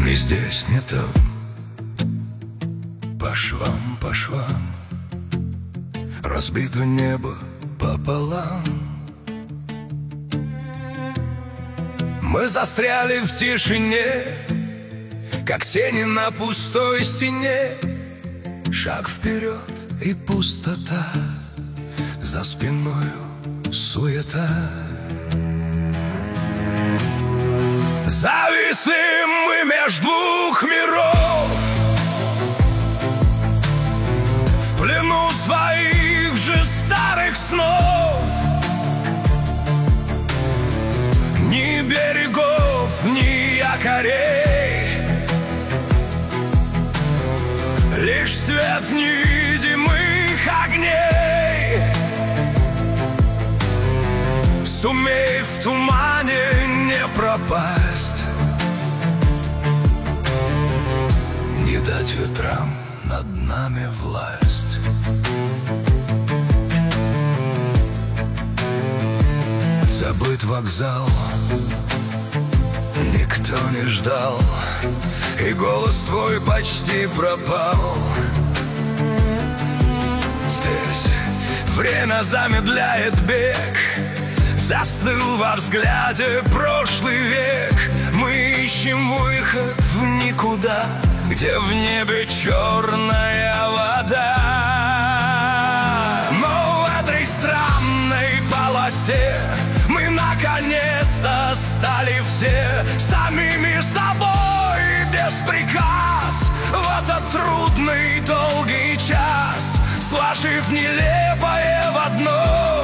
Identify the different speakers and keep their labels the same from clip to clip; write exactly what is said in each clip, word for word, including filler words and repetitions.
Speaker 1: ли здесь не там? По швам, по швам разбито небо пополам. Мы застряли в тишине, как тени на пустой стене. Шаг вперед и пустота, за спиною суета. Зависли мы между двух миров, в плену своих же старых снов. Ни берегов, ни якорей, лишь свет невидимых огней. Сумей в тумане не пропасть, не дать ветрам над нами власть. Забыт вокзал, никто не ждал, и голос твой почти пропал. Здесь время замедляет бег, застыл во взгляде прошлый век. Мы ищем выход в никуда, где в небе черная вода. Но в этой странной полосе мы наконец-то стали все самими собой, без приказ, в этот трудный долгий час, сложив нелепое в одно.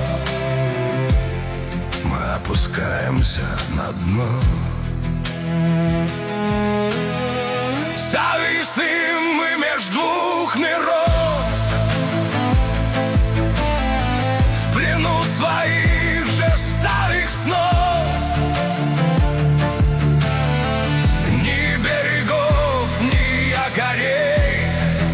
Speaker 1: Мы опускаемся на дно. Зависли мы между двух миров, в плену своих же старых снов. Ни берегов, ни якорей,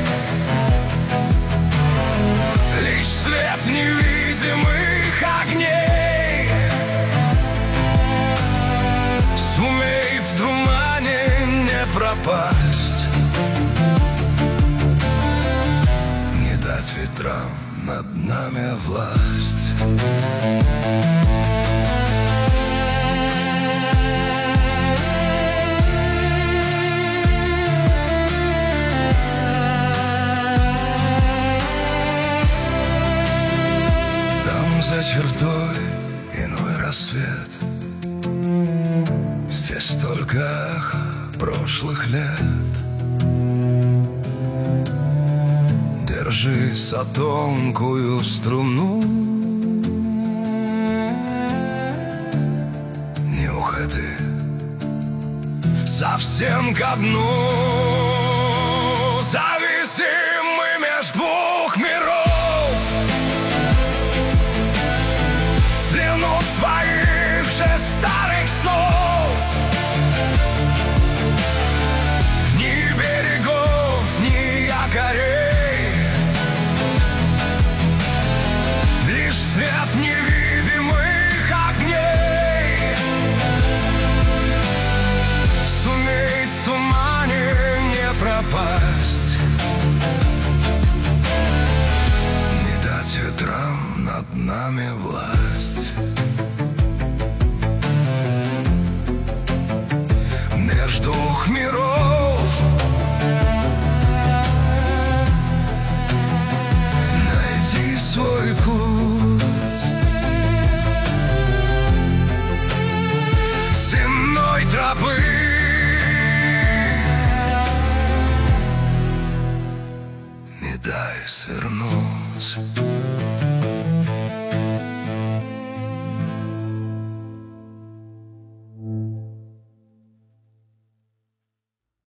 Speaker 1: лишь свет невидимых огней. Сумей в тумане не пропасть, не дать ветрам над нами власть. Там за чертой иной рассвет, здесь столько прошлых лет. Держись за тонкую струну, не уходи совсем ко дну. Зависим мы между двух миров, в плену своих же старых снов. Ни берегов, ни якорей, лишь свет невидимых огней. Сумей в тумане не пропасть, не дать ветрам над нами власть. Между двух миров найди свой путь с иной тропы. Не дай свернуть.